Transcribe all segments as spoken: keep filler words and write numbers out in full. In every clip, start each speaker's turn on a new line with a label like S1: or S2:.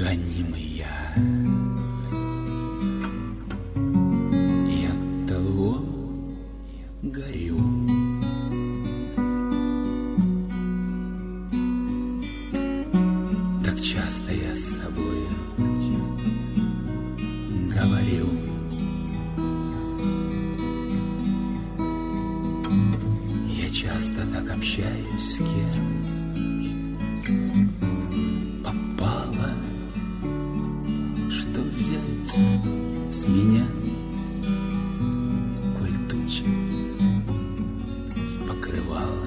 S1: гонимый я, и оттого горю. Так часто я с собой говорю. Я часто так общаюсь с кем попало. Что взять с меня, коль туча покрывала?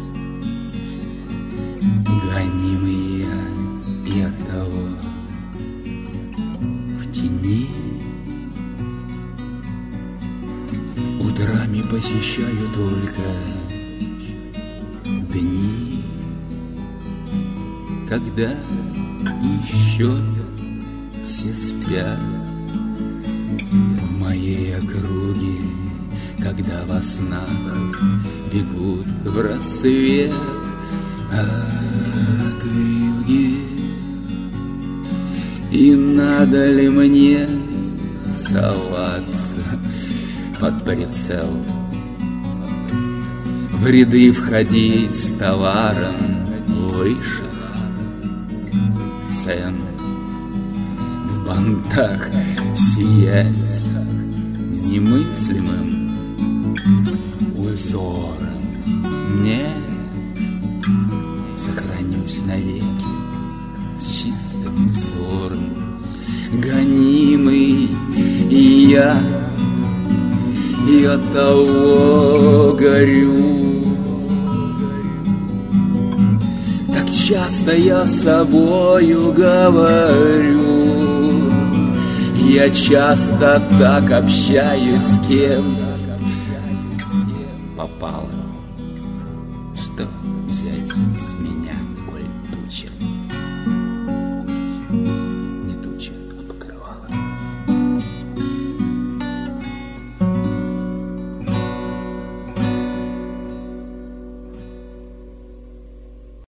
S1: Гонимый я и оттого в тени. Утрами посещаю только дни, когда еще все спят в моей округе, когда во снах бегут в рассвет от вьюги. И надо ли мне соваться под прицел, в ряды входить с товаром выше цен, в бантах сиять немыслимым узором? Нет, сохранюсь навеки с чистым взором. Гонимый и я, и оттого горю. Так часто я с собою говорю, я часто так общаюсь с кем попало. Что взять с меня, коль туча